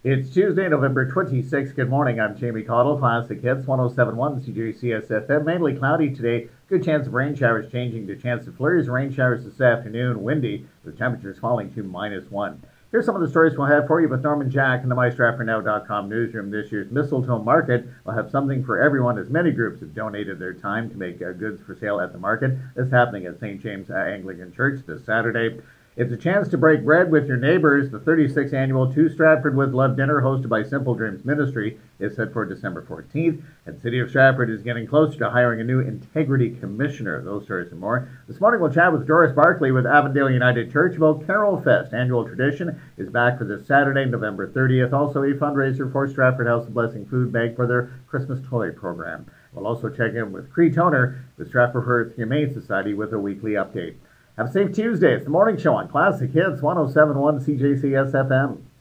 It's Tuesday, November 26th. Good morning. I'm Jamie Cottle. Classic Hits 1071 CJCS FM. Mainly cloudy today. Good chance of rain showers changing to chance of flurries. Rain showers this afternoon. Windy with temperatures falling to -1. Here's some of the stories we'll have for you with Norman Jack in the MyStratfordNow.com newsroom. This year's Mistletoe Market will have something for everyone as many groups have donated their time to make goods for sale at the market. This is happening at St. James Anglican Church this Saturday. It's a chance to break bread with your neighbors. The 36th annual To Stratford with Love dinner hosted by Simple Dreams Ministry is set for December 14th. And City of Stratford is getting closer to hiring a new integrity commissioner. Those stories and more. This morning we'll chat with Doris Barkley with Avondale United Church about Carol Fest. Annual tradition is back for this Saturday, November 30th. Also a fundraiser for Stratford House of Blessing Food Bank for their Christmas toy program. We'll also check in with Cree Toner with Stratford Hearth Humane Society with a weekly update. Have a safe Tuesday. It's the morning show on Classic Hits 1071 CJCS FM.